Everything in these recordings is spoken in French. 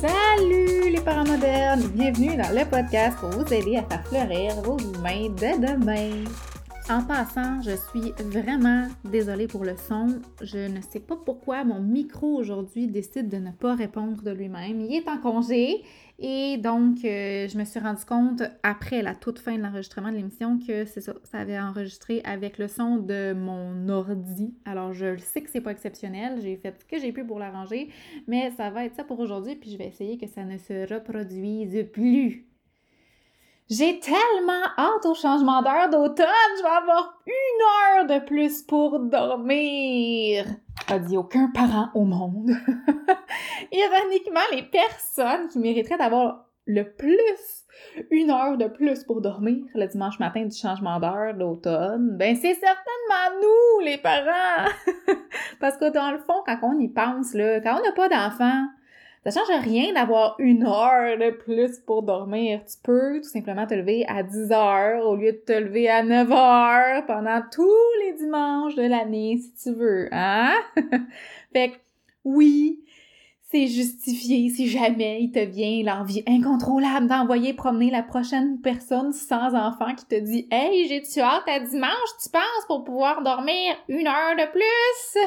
Salut les parents modernes! Bienvenue dans le podcast pour vous aider à faire fleurir vos humains de demain. En passant, je suis vraiment désolée pour le son. Je ne sais pas pourquoi mon micro aujourd'hui décide de ne pas répondre de lui-même. Il est en congé et donc je me suis rendu compte après la toute fin de l'enregistrement de l'émission que c'est ça avait enregistré avec le son de mon ordi. Alors je sais que c'est pas exceptionnel, j'ai fait ce que j'ai pu pour l'arranger, mais ça va être ça pour aujourd'hui puis je vais essayer que ça ne se reproduise plus. J'ai tellement hâte au changement d'heure d'automne, je vais avoir 1 heure de plus pour dormir. A dit aucun parent au monde. Ironiquement, les personnes qui mériteraient d'avoir le plus 1 heure de plus pour dormir le dimanche matin du changement d'heure d'automne, ben c'est certainement nous, les parents! Parce que dans le fond, quand on y pense, là, quand on n'a pas d'enfants, ça change rien d'avoir 1 heure de plus pour dormir. Tu peux tout simplement te lever à 10 heures au lieu de te lever à 9 heures pendant tous les dimanches de l'année, si tu veux, hein? Fait que, oui, c'est justifié si jamais il te vient l'envie incontrôlable d'envoyer promener la prochaine personne sans enfant qui te dit « Hey, j'ai-tu hâte à dimanche, tu penses, pour pouvoir dormir 1 heure de plus? »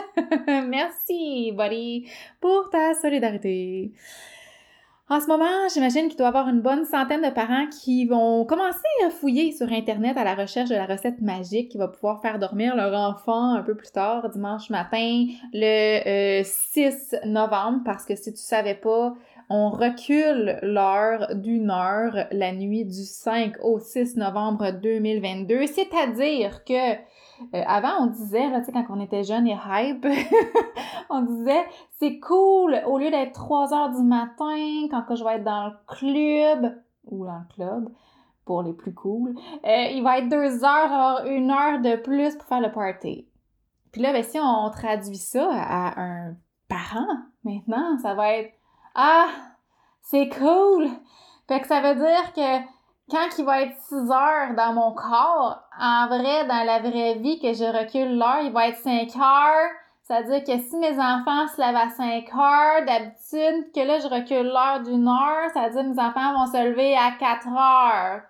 Merci, buddy, pour ta solidarité. En ce moment, j'imagine qu'il doit y avoir une bonne centaine de parents qui vont commencer à fouiller sur Internet à la recherche de la recette magique qui va pouvoir faire dormir leur enfant un peu plus tard, dimanche matin, le 6 novembre, parce que si tu savais pas, on recule l'heure d'1 heure la nuit du 5 au 6 novembre 2022, c'est-à-dire que avant, on disait, là, tu sais, quand on était jeune et hype, on disait, c'est cool, au lieu d'être 3 heures du matin, quand je vais être dans le club, ou dans le club, pour les plus cool, il va être 2 heures, alors 1 heure de plus pour faire le party. Puis là, ben, si on traduit ça à un parent, maintenant, ça va être, ah, c'est cool! Fait que ça veut dire que quand il va être 6 heures dans mon corps, en vrai, dans la vraie vie, que je recule l'heure, il va être 5 heures. Ça veut dire que si mes enfants se lèvent à 5 heures, d'habitude, que là, je recule l'heure d'1 heure, ça veut dire que mes enfants vont se lever à 4 heures.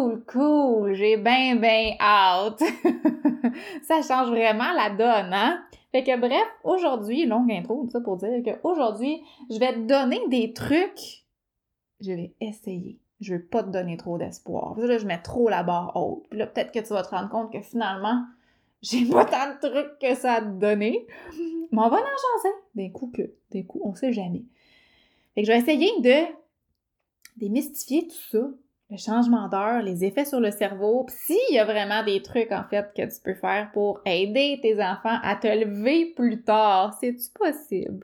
Cool, j'ai bien hâte. Ça change vraiment la donne, hein? Fait que bref, aujourd'hui, longue intro, tout ça pour dire qu'aujourd'hui, je vais te donner des trucs. Je vais essayer. Je veux pas te donner trop d'espoir. Là, je mets trop la barre haute. Puis là, peut-être que tu vas te rendre compte que finalement, j'ai pas tant de trucs que ça à te donner. Mais on va en jaser. D'un coup, on sait jamais. Fait que je vais essayer de démystifier tout ça. Le changement d'heure, les effets sur le cerveau. Puis s'il y a vraiment des trucs, en fait, que tu peux faire pour aider tes enfants à te lever plus tard, c'est-tu possible?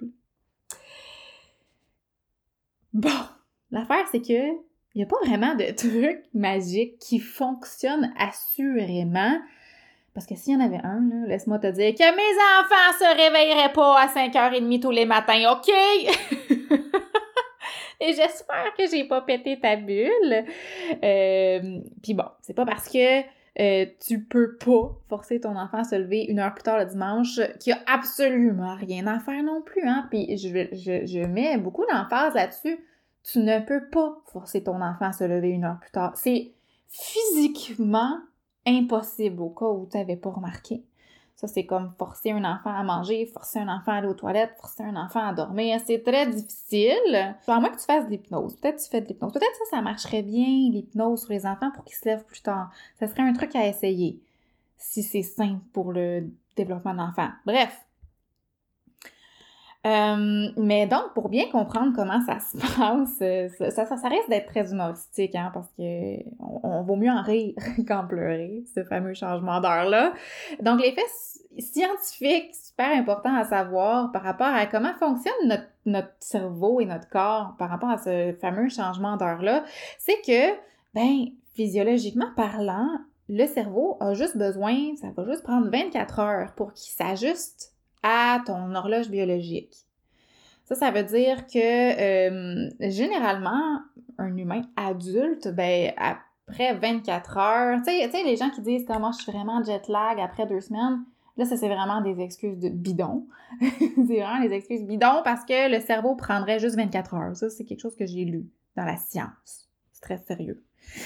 Bon, l'affaire, c'est que il n'y a pas vraiment de truc magique qui fonctionne assurément. Parce que s'il y en avait un, là, laisse-moi te dire que mes enfants se réveilleraient pas à 5h30 tous les matins, OK? Et j'espère que j'ai pas pété ta bulle. Puis bon, c'est pas parce que tu peux pas forcer ton enfant à se lever 1 heure plus tard le dimanche qu'il y a absolument rien à faire non plus, hein? Puis je mets beaucoup d'emphase là-dessus. Tu ne peux pas forcer ton enfant à se lever 1 heure plus tard. C'est physiquement impossible au cas où tu n'avais pas remarqué. Ça, c'est comme forcer un enfant à manger, forcer un enfant à aller aux toilettes, forcer un enfant à dormir. C'est très difficile. À moins que tu fasses de l'hypnose. Peut-être que tu fais de l'hypnose. Peut-être que ça marcherait bien, l'hypnose sur les enfants pour qu'ils se lèvent plus tard. Ça serait un truc à essayer si c'est simple pour le développement de l'enfant. Bref. Mais donc, pour bien comprendre comment ça se passe, ça risque d'être très humoristique, hein, parce que on vaut mieux en rire qu'en pleurer, ce fameux changement d'heure-là. Donc, les faits scientifiques super importants à savoir par rapport à comment fonctionne notre cerveau et notre corps par rapport à ce fameux changement d'heure-là, c'est que, physiologiquement parlant, le cerveau a juste besoin, ça va juste prendre 24 heures pour qu'il s'ajuste à ton horloge biologique. Ça veut dire que généralement, un humain adulte, après 24 heures, tu sais, les gens qui disent « moi je suis vraiment jet lag après 2 semaines », Là, ça, c'est vraiment des excuses de bidon. C'est vraiment des excuses bidon parce que le cerveau prendrait juste 24 heures. Ça, c'est quelque chose que j'ai lu dans la science. C'est très sérieux.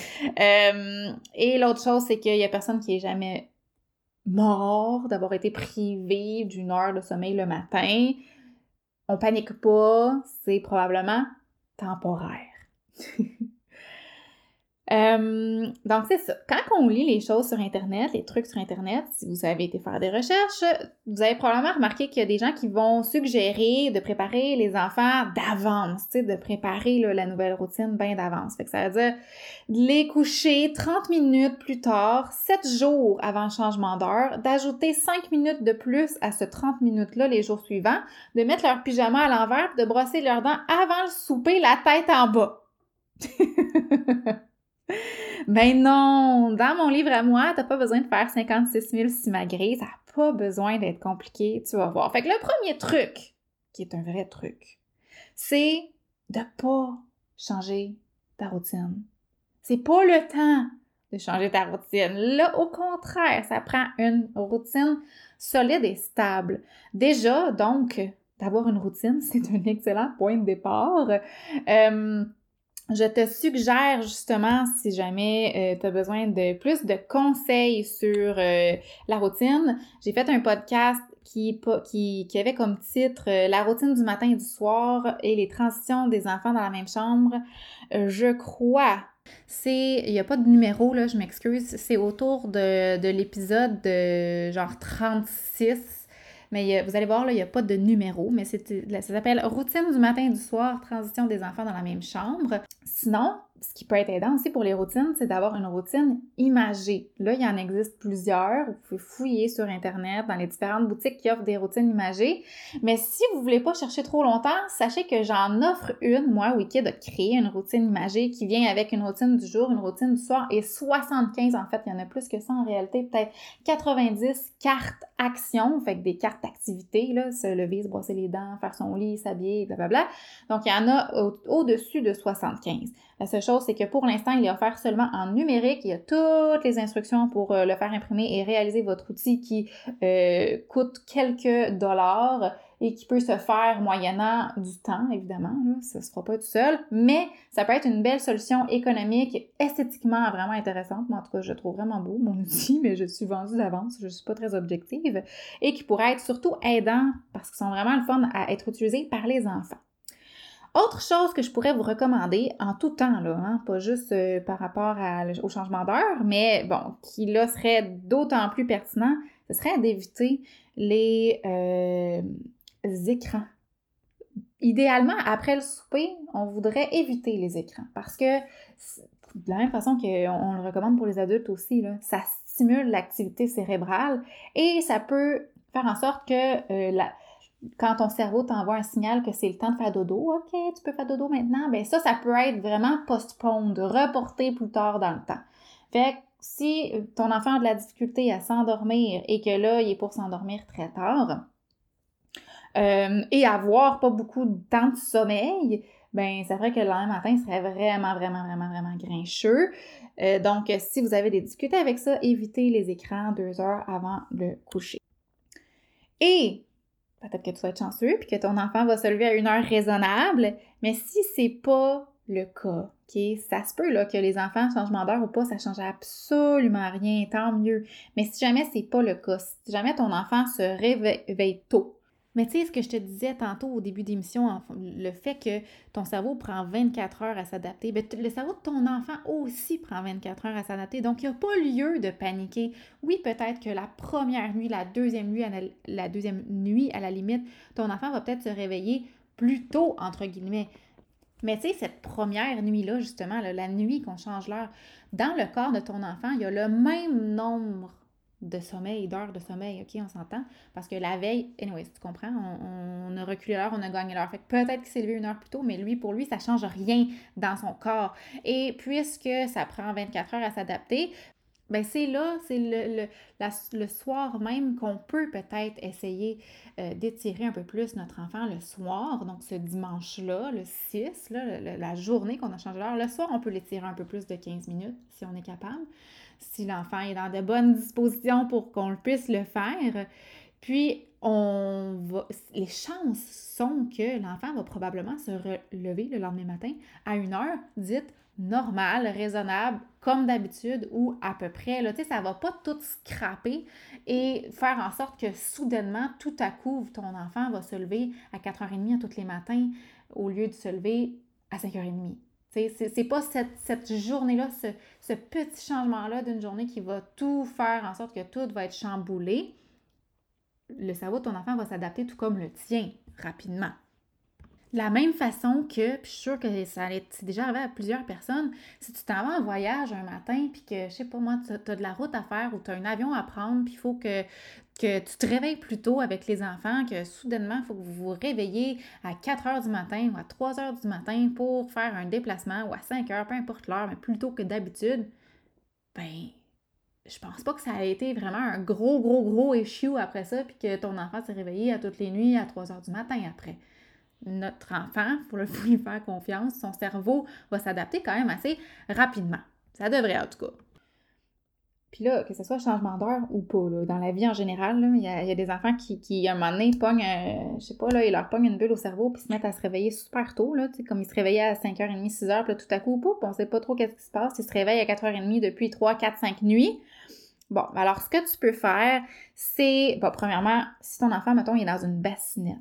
Et l'autre chose, c'est qu'il y a personne qui est jamais mort d'avoir été privé d'une heure de sommeil le matin. On panique pas, c'est probablement temporaire. Donc, c'est ça. Quand on lit les choses sur Internet, les trucs sur Internet, si vous avez été faire des recherches, vous avez probablement remarqué qu'il y a des gens qui vont suggérer de préparer les enfants d'avance, tu sais, de préparer là, la nouvelle routine bien d'avance. Fait que ça veut dire de les coucher 30 minutes plus tard, 7 jours avant le changement d'heure, d'ajouter 5 minutes de plus à ce 30 minutes-là les jours suivants, de mettre leur pyjama à l'envers, de brosser leurs dents avant le souper, la tête en bas. Ben non! Dans mon livre à moi, t'as pas besoin de faire 56 000 simagrées, ça n'a pas besoin d'être compliqué, tu vas voir. Fait que le premier truc, qui est un vrai truc, c'est de pas changer ta routine. C'est pas le temps de changer ta routine. Là, au contraire, ça prend une routine solide et stable. Déjà, donc, d'avoir une routine, c'est un excellent point de départ. Je te suggère justement, si jamais tu as besoin de plus de conseils sur la routine, j'ai fait un podcast qui avait comme titre La routine du matin et du soir et les transitions des enfants dans la même chambre. Je crois, il n'y a pas de numéro, là, je m'excuse, c'est autour de l'épisode de genre 36. Mais vous allez voir, là, il n'y a pas de numéro, mais ça s'appelle « Routine du matin et du soir, transition des enfants dans la même chambre ». Sinon, ce qui peut être aidant aussi pour les routines, c'est d'avoir une routine imagée. Là, il y en existe plusieurs. Vous pouvez fouiller sur Internet, dans les différentes boutiques qui offrent des routines imagées. Mais si vous ne voulez pas chercher trop longtemps, sachez que j'en offre une. Moi, Wicked a créé une routine imagée qui vient avec une routine du jour, une routine du soir et 75, en fait, il y en a plus que ça en réalité, peut-être 90 cartes actions, fait que des cartes d'activité, là, se lever, se brosser les dents, faire son lit, s'habiller, blablabla. Donc, il y en a au-dessus de 75. La seule chose, c'est que pour l'instant, il est offert seulement en numérique. Il y a toutes les instructions pour le faire imprimer et réaliser votre outil qui coûte quelques dollars et qui peut se faire moyennant du temps, évidemment. Là, ça ne se fera pas tout seul, mais ça peut être une belle solution économique, esthétiquement vraiment intéressante. Moi, en tout cas, je trouve vraiment beau mon outil, mais je suis vendue d'avance, je ne suis pas très objective, et qui pourrait être surtout aidant parce qu'ils sont vraiment le fun à être utilisés par les enfants. Autre chose que je pourrais vous recommander en tout temps, là, hein, pas juste par rapport au changement d'heure, mais bon, qui là serait d'autant plus pertinent, ce serait d'éviter les écrans. Idéalement, après le souper, on voudrait éviter les écrans parce que de la même façon qu'on le recommande pour les adultes aussi, là, ça stimule l'activité cérébrale et ça peut faire en sorte que quand ton cerveau t'envoie un signal que c'est le temps de faire dodo, OK, tu peux faire dodo maintenant, bien ça peut être vraiment postponed, reporté plus tard dans le temps. Fait que si ton enfant a de la difficulté à s'endormir et que là, il est pour s'endormir très tard, et avoir pas beaucoup de temps de sommeil, ben c'est vrai que le lendemain matin, il serait vraiment, vraiment, vraiment, vraiment grincheux. Donc, si vous avez des difficultés avec ça, évitez les écrans 2 heures avant le coucher. Et peut-être que tu vas être chanceux puis que ton enfant va se lever à une heure raisonnable, mais si c'est pas le cas, OK, ça se peut là, que les enfants, changement d'heure ou pas, ça change absolument rien, tant mieux. Mais si jamais c'est pas le cas, si jamais ton enfant se réveille tôt, mais tu sais, ce que je te disais tantôt au début d'émission, le fait que ton cerveau prend 24 heures à s'adapter, bien, le cerveau de ton enfant aussi prend 24 heures à s'adapter. Donc, il n'y a pas lieu de paniquer. Oui, peut-être que la première nuit, la deuxième nuit, à la limite, ton enfant va peut-être se réveiller plus tôt, entre guillemets. Mais tu sais, cette première nuit-là, justement, là, la nuit qu'on change l'heure, dans le corps de ton enfant, il y a le même nombre de sommeil, d'heures de sommeil, OK, on s'entend? Parce que la veille, anyway, tu comprends, on a reculé l'heure, on a gagné l'heure. Fait que peut-être qu'il s'est levé 1 heure plus tôt, mais pour lui, ça change rien dans son corps. Et puisque ça prend 24 heures à s'adapter, ben c'est là, c'est le soir même qu'on peut peut-être essayer d'étirer un peu plus notre enfant le soir. Donc, ce dimanche-là, le 6, là, la journée qu'on a changé d'heure, le soir, on peut l'étirer un peu plus de 15 minutes si on est capable. Si l'enfant est dans de bonnes dispositions pour qu'on puisse le faire. Puis, les chances sont que l'enfant va probablement se relever le lendemain matin à une heure dite normale, raisonnable, comme d'habitude ou à peu près. Là, tu sais, ça va pas tout scraper et faire en sorte que soudainement, tout à coup, ton enfant va se lever à 4h30 à tous les matins au lieu de se lever à 5h30. C'est pas cette journée-là, ce petit changement-là d'une journée qui va tout faire en sorte que tout va être chamboulé. Le cerveau de ton enfant va s'adapter tout comme le tien, rapidement. De la même façon que, puis je suis sûre que c'est déjà arrivé à plusieurs personnes, si tu t'en vas en voyage un matin, puis que, je sais pas moi, tu as de la route à faire ou tu as un avion à prendre, puis il faut que tu te réveilles plus tôt avec les enfants, que soudainement, il faut que vous vous réveillez à 4h du matin ou à 3h du matin pour faire un déplacement ou à 5h, peu importe l'heure, mais plus tôt que d'habitude, ben je pense pas que ça a été vraiment un gros issue après ça, puis que ton enfant s'est réveillé à toutes les nuits à 3h du matin après. Notre enfant, il faut lui faire confiance, son cerveau va s'adapter quand même assez rapidement. Ça devrait en tout cas. Puis là, que ce soit changement d'heure ou pas, là, dans la vie en général, il y a des enfants qui, à un moment donné, pognent, je sais pas, là, ils leur pognent une bulle au cerveau puis se mettent à se réveiller super tôt, là, tu sais, comme ils se réveillaient à 5h30, 6h, puis là, tout à coup, pouf, on sait pas trop qu'est-ce qui se passe, ils se réveillent à 4h30 depuis 3, 4, 5 nuits. Bon, alors, ce que tu peux faire, c'est, bon, premièrement, si ton enfant, mettons, il est dans une bassinette,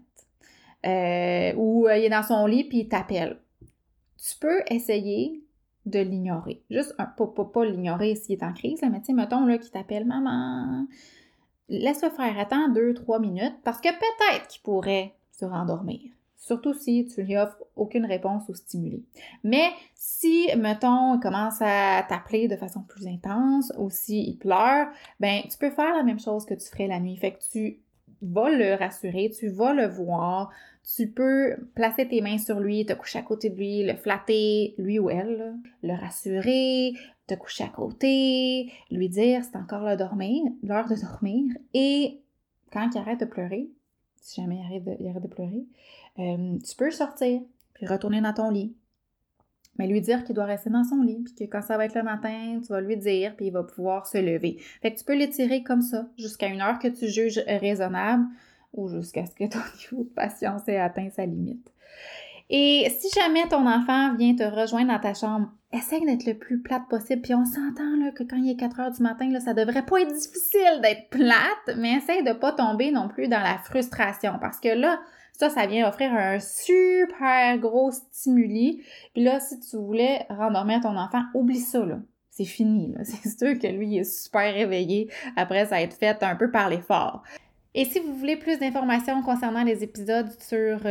ou il est dans son lit puis il t'appelle, tu peux essayer de l'ignorer. Juste pas l'ignorer s'il est en crise, là, mais tu sais, mettons là, qu'il t'appelle maman. Laisse-le faire, attends 2-3 minutes parce que peut-être qu'il pourrait se rendormir. Surtout si tu lui offres aucune réponse ou stimuli. Mais si, mettons, il commence à t'appeler de façon plus intense ou s'il pleure, ben tu peux faire la même chose que tu ferais la nuit. Fait que tu vas le rassurer, tu vas le voir, tu peux placer tes mains sur lui, te coucher à côté de lui, le flatter, lui ou elle, là, le rassurer, te coucher à côté, lui dire c'est encore l'heure de dormir, et quand il arrête de pleurer, si jamais il arrête de pleurer, tu peux sortir, puis retourner dans ton lit. Mais lui dire qu'il doit rester dans son lit, puis que quand ça va être le matin, tu vas lui dire, puis il va pouvoir se lever. Fait que tu peux l'étirer comme ça, jusqu'à une heure que tu juges raisonnable, ou jusqu'à ce que ton niveau de patience ait atteint sa limite. Et si jamais ton enfant vient te rejoindre dans ta chambre, essaye d'être le plus plate possible. Puis on s'entend là, que quand il est 4h du matin, là, ça devrait pas être difficile d'être plate, mais essaye de pas tomber non plus dans la frustration. Parce que là, ça vient offrir un super gros stimuli. Puis là, si tu voulais rendormir ton enfant, oublie ça, là. C'est fini, là. C'est sûr que lui, il est super réveillé après ça être fait un peu par l'effort. Et si vous voulez plus d'informations concernant les épisodes sur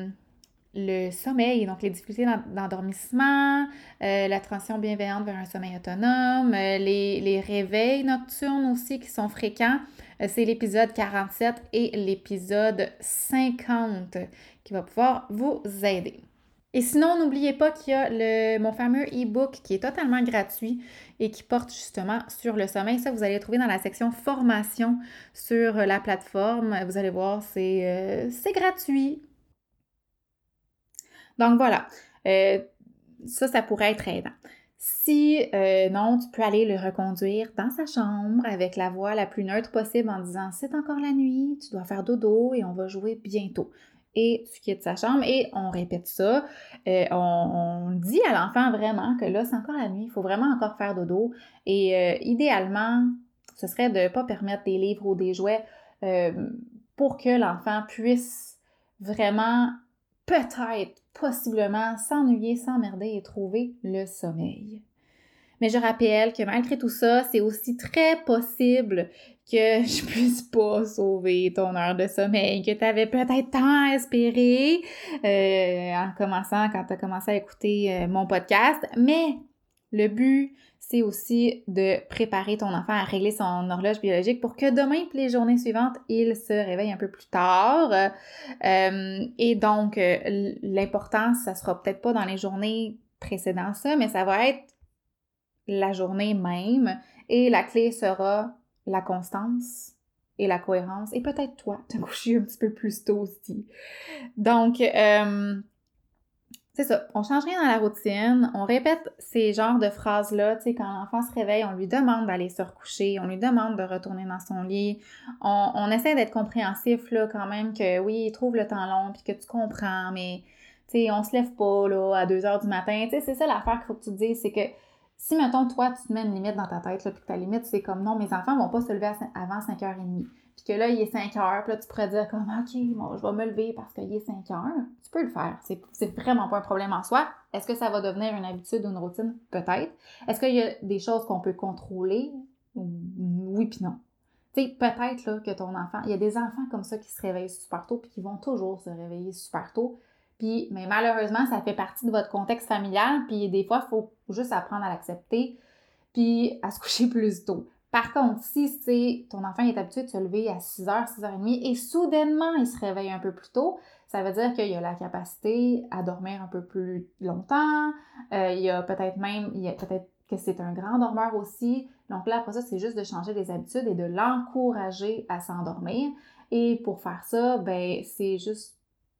le sommeil, donc les difficultés d'endormissement, la transition bienveillante vers un sommeil autonome, les réveils nocturnes aussi qui sont fréquents, c'est l'épisode 47 et l'épisode 50 qui va pouvoir vous aider. Et sinon, n'oubliez pas qu'il y a mon fameux e-book qui est totalement gratuit et qui porte justement sur le sommeil. Ça, vous allez le trouver dans la section formation sur la plateforme. Vous allez voir, c'est gratuit. Donc voilà, ça pourrait être aidant. Si non, tu peux aller le reconduire dans sa chambre avec la voix la plus neutre possible en disant « C'est encore la nuit, tu dois faire dodo et on va jouer bientôt ». Et tu quittes sa chambre et on répète ça. On dit à l'enfant vraiment que là, c'est encore la nuit, il faut vraiment encore faire dodo. Et idéalement, ce serait de ne pas permettre des livres ou des jouets pour que l'enfant puisse vraiment, peut-être, possiblement, s'ennuyer, s'emmerder et trouver le sommeil. Mais je rappelle que malgré tout ça, c'est aussi très possible que je puisse pas sauver ton heure de sommeil que tu avais peut-être tant espéré quand tu as commencé à écouter mon podcast. Mais le but, c'est aussi de préparer ton enfant à régler son horloge biologique pour que demain et les journées suivantes, il se réveille un peu plus tard. Et donc, l'important, ça sera peut-être pas dans les journées précédant ça, mais ça va être la journée même. Et la clé sera la constance et la cohérence. Et peut-être toi, te coucher un petit peu plus tôt aussi. Donc, c'est ça, on change rien dans la routine, on répète ces genres de phrases-là, tu sais, quand l'enfant se réveille, on lui demande d'aller se recoucher, on lui demande de retourner dans son lit, on essaie d'être compréhensif, là, quand même, que oui, il trouve le temps long, puis que tu comprends, mais, tu sais, on se lève pas, là, à 2 heures du matin, tu sais, c'est ça l'affaire qu'il faut que tu te dises, c'est que si, mettons, toi, tu te mets une limite dans ta tête, là, puis que ta limite, c'est comme, non, mes enfants vont pas se lever avant 5h30, puis que là, il est 5h, puis là, tu pourrais dire comme, OK, bon, je vais me lever parce qu'il est 5h. Tu peux le faire. C'est vraiment pas un problème en soi. Est-ce que ça va devenir une habitude ou une routine? Peut-être. Est-ce qu'il y a des choses qu'on peut contrôler? Oui puis non. Tu sais, peut-être là, que ton enfant... Il y a des enfants comme ça qui se réveillent super tôt puis qui vont toujours se réveiller super tôt. Puis, mais malheureusement, ça fait partie de votre contexte familial. Puis des fois, il faut juste apprendre à l'accepter puis à se coucher plus tôt. Par contre, si ton enfant est habitué de se lever à 6h, 6h30 et soudainement, il se réveille un peu plus tôt, ça veut dire qu'il a la capacité à dormir un peu plus longtemps. Il y a peut-être que c'est un grand dormeur aussi. Donc là, après ça, c'est juste de changer les habitudes et de l'encourager à s'endormir. Et pour faire ça, ben c'est juste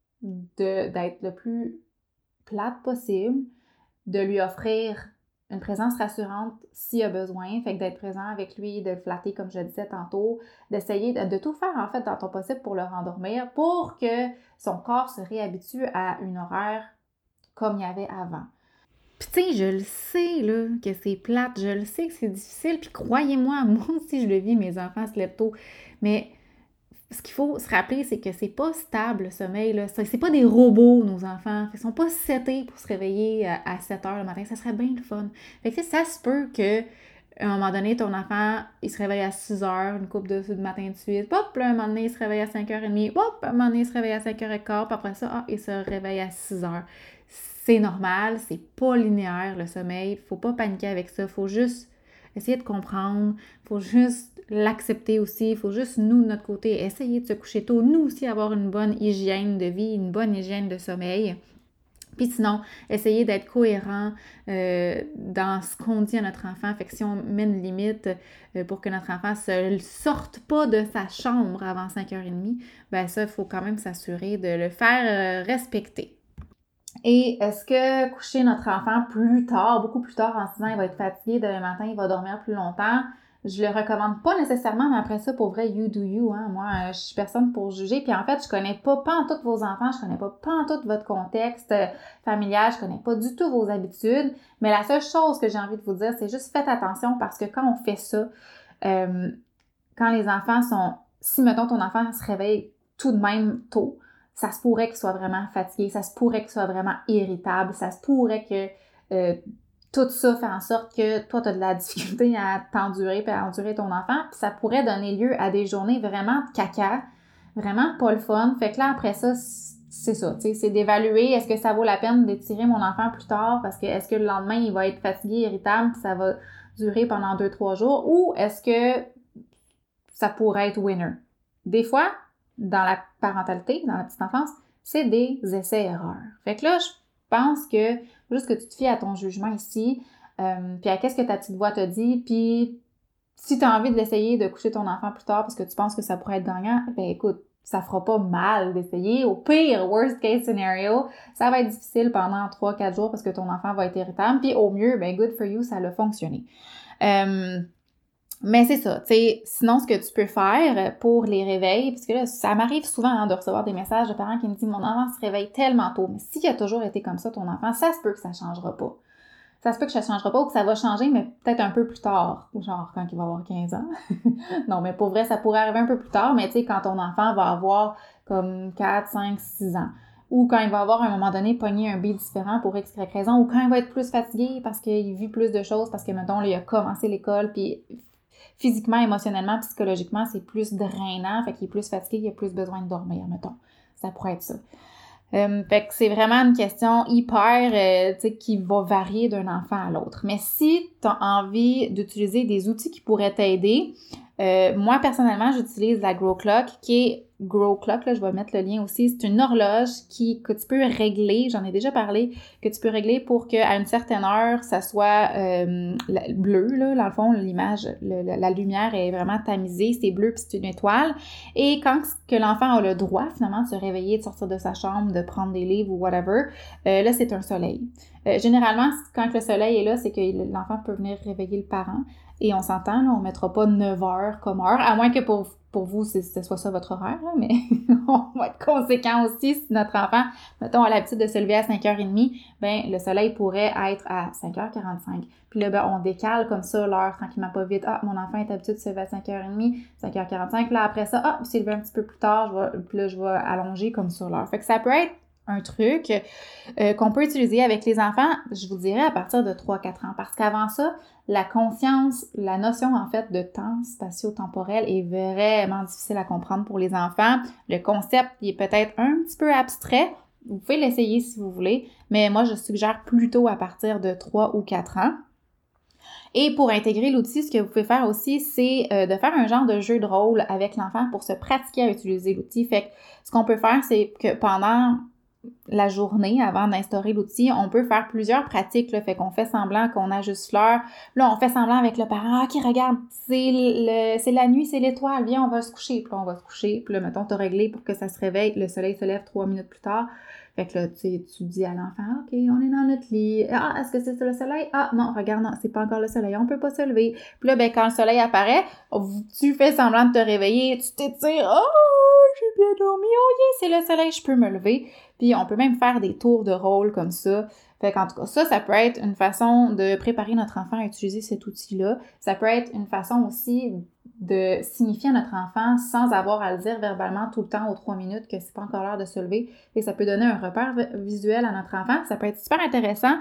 d'être le plus plate possible, de lui offrir une présence rassurante s'il a besoin, fait que d'être présent avec lui, de le flatter comme je disais tantôt, d'essayer de tout faire en fait dans ton possible pour le rendormir, pour que son corps se réhabitue à une horaire comme il y avait avant. Puis tu sais, je le sais là, que c'est plate, je le sais que c'est difficile, puis croyez-moi, moi aussi je le vis, mes enfants se lèvent tôt, mais ce qu'il faut se rappeler, c'est que c'est pas stable le sommeil, là. C'est pas des robots, nos enfants. Ils sont pas setés pour se réveiller à 7h le matin. Ça serait bien le fun. Fait que ça se peut que à un moment donné, ton enfant, il se réveille à 6h, une couple de matin de suite. Hop, là, un moment donné, il se réveille à 5h30. Hop, un moment donné, il se réveille à 5h15. Puis après ça, il se réveille à 6h. C'est normal, c'est pas linéaire le sommeil. Faut pas paniquer avec ça. Faut juste essayer de comprendre. Faut juste l'accepter aussi. Il faut juste, nous, de notre côté, essayer de se coucher tôt. Nous aussi, avoir une bonne hygiène de vie, une bonne hygiène de sommeil. Puis sinon, essayer d'être cohérent dans ce qu'on dit à notre enfant. Fait que si on met une limite pour que notre enfant ne sorte pas de sa chambre avant 5h30, ben ça, il faut quand même s'assurer de le faire respecter. Et est-ce que coucher notre enfant plus tard, beaucoup plus tard en se disant il va être fatigué demain matin, il va dormir plus longtemps, je le recommande pas nécessairement, mais après ça, pour vrai, you do you, hein. Moi, je suis personne pour juger. Puis en fait, je connais pas pantoute vos enfants, je connais pas pantoute votre contexte familial, je connais pas du tout vos habitudes. Mais la seule chose que j'ai envie de vous dire, c'est juste faites attention parce que quand on fait ça, quand les enfants si mettons ton enfant se réveille tout de même tôt, ça se pourrait qu'il soit vraiment fatigué, ça se pourrait qu'il soit vraiment irritable, ça se pourrait que tout ça fait en sorte que toi, tu as de la difficulté à t'endurer et à endurer ton enfant, puis ça pourrait donner lieu à des journées vraiment de caca, vraiment pas le fun. Fait que là, après ça, c'est ça, tu sais, c'est d'évaluer est-ce que ça vaut la peine d'étirer mon enfant plus tard parce que est-ce que le lendemain, il va être fatigué, irritable, puis ça va durer pendant 2-3 jours, ou est-ce que ça pourrait être winner. Des fois, dans la parentalité, dans la petite enfance, c'est des essais-erreurs. Fait que là, je pense que juste que tu te fies à ton jugement ici, puis à qu'est-ce que ta petite voix te dit, puis si tu as envie d'essayer de coucher ton enfant plus tard parce que tu penses que ça pourrait être gagnant, ben écoute, ça fera pas mal d'essayer. Au pire, worst case scenario, ça va être difficile pendant 3-4 jours parce que ton enfant va être irritable, puis au mieux, ben good for you, ça a fonctionné. Mais c'est ça, tu sais, sinon ce que tu peux faire pour les réveils, parce que là, ça m'arrive souvent hein, de recevoir des messages de parents qui me disent « Mon enfant se réveille tellement tôt », mais s'il a toujours été comme ça, ton enfant, ça se peut que ça changera pas. Ça se peut que ça changera pas ou que ça va changer, mais peut-être un peu plus tard, genre quand il va avoir 15 ans. Non, mais pour vrai, ça pourrait arriver un peu plus tard, mais tu sais, quand ton enfant va avoir comme 4, 5, 6 ans, ou quand il va avoir à un moment donné pogné un beat différent pour X, Y raison, ou quand il va être plus fatigué parce qu'il vit plus de choses, parce que, mettons, là, il a commencé l'école, puis physiquement, émotionnellement, psychologiquement, c'est plus drainant, fait qu'il est plus fatigué, il a plus besoin de dormir, mettons. Ça pourrait être ça. Fait que c'est vraiment une question hyper, tu sais, qui va varier d'un enfant à l'autre. Mais si tu as envie d'utiliser des outils qui pourraient t'aider, moi, personnellement, j'utilise la Grow Clock, qui est Grow Clock, là, je vais mettre le lien aussi. C'est une horloge que tu peux régler, j'en ai déjà parlé, que tu peux régler pour qu'à une certaine heure, ça soit bleu, là, dans le fond, l'image, la lumière est vraiment tamisée, c'est bleu puis c'est une étoile. Et quand que l'enfant a le droit, finalement, de se réveiller, de sortir de sa chambre, de prendre des livres ou whatever, là, c'est un soleil. Généralement, quand le soleil est là, c'est que l'enfant peut venir réveiller le parent. Et on s'entend, là, on ne mettra pas 9 heures comme heure, à moins que pour vous, ce soit ça votre horaire, là, mais on va être conséquent aussi si notre enfant, mettons, a l'habitude de se lever à 5h30, ben le soleil pourrait être à 5h45. Puis là, ben, on décale comme ça l'heure tranquillement pas vite. Ah, mon enfant est habitué de se lever à 5h30, 5h45. Là, après ça, il s'est levé un petit peu plus tard, puis là, je vais allonger comme sur l'heure. Fait que ça peut être un truc qu'on peut utiliser avec les enfants, je vous dirais, à partir de 3-4 ans. Parce qu'avant ça, la conscience, la notion en fait de temps spatio-temporel est vraiment difficile à comprendre pour les enfants. Le concept, il est peut-être un petit peu abstrait. Vous pouvez l'essayer si vous voulez, mais moi, je suggère plutôt à partir de 3 ou 4 ans. Et pour intégrer l'outil, ce que vous pouvez faire aussi, c'est de faire un genre de jeu de rôle avec l'enfant pour se pratiquer à utiliser l'outil. Fait que ce qu'on peut faire, c'est que pendant la journée, avant d'instaurer l'outil, on peut faire plusieurs pratiques, là, fait qu'on fait semblant qu'on ajuste l'heure. Là, on fait semblant avec le parent, OK, regarde, c'est la nuit, c'est l'étoile, viens, on va se coucher. Puis là, on va se coucher. Puis là, mettons, t'as réglé pour que ça se réveille. Le soleil se lève 3 minutes plus tard. Fait que là, tu dis à l'enfant, OK, on est dans notre lit. Ah, est-ce que c'est le soleil? Ah, non, regarde, non, c'est pas encore le soleil. On peut pas se lever. Puis là, ben, quand le soleil apparaît, tu fais semblant de te réveiller. Tu t'étires. Oh, j'ai bien dormi. Oh, yeah, c'est le soleil, je peux me lever. Puis on peut même faire des tours de rôle comme ça. Fait qu'en tout cas, ça peut être une façon de préparer notre enfant à utiliser cet outil-là. Ça peut être une façon aussi de signifier à notre enfant sans avoir à le dire verbalement tout le temps aux 3 minutes que c'est pas encore l'heure de se lever. Et ça peut donner un repère visuel à notre enfant. Ça peut être super intéressant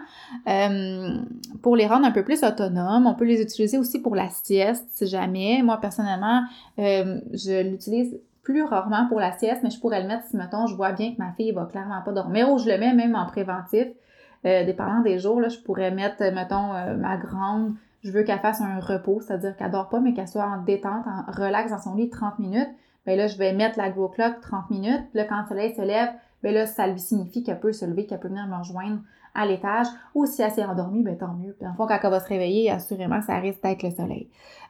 pour les rendre un peu plus autonomes. On peut les utiliser aussi pour la sieste, si jamais. Moi, personnellement, je l'utilise plus rarement pour la sieste, mais je pourrais le mettre si, mettons, je vois bien que ma fille va clairement pas dormir ou je le mets même en préventif. Dépendant des jours, là, je pourrais mettre, mettons, ma grande, je veux qu'elle fasse un repos, c'est-à-dire qu'elle dort pas, mais qu'elle soit en détente, en relax dans son lit 30 minutes. Bien là, je vais mettre la Grow Clock 30 minutes. Puis là, quand le soleil se lève, bien là, ça lui signifie qu'elle peut se lever, qu'elle peut venir me rejoindre à l'étage. Ou si elle s'est endormie, bien tant mieux. Puis en fond, quand elle va se réveiller, assurément, ça risque d'être le soleil.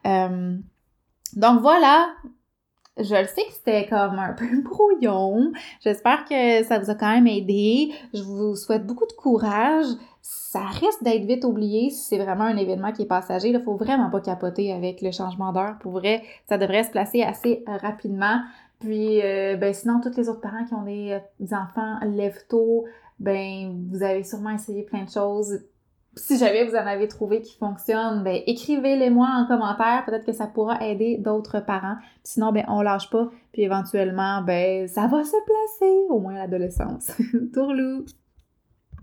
Donc voilà. Je le sais que c'était comme un peu brouillon. J'espère que ça vous a quand même aidé. Je vous souhaite beaucoup de courage. Ça risque d'être vite oublié si c'est vraiment un événement qui est passager. Il ne faut vraiment pas capoter avec le changement d'heure. Pour vrai, ça devrait se placer assez rapidement. Puis, sinon, tous les autres parents qui ont des enfants lève tôt, vous avez sûrement essayé plein de choses. Si jamais vous en avez trouvé qui fonctionnent, écrivez-les-moi en commentaire. Peut-être que ça pourra aider d'autres parents. Puis sinon, on lâche pas. Puis éventuellement, ça va se placer, au moins à l'adolescence. Tourlou!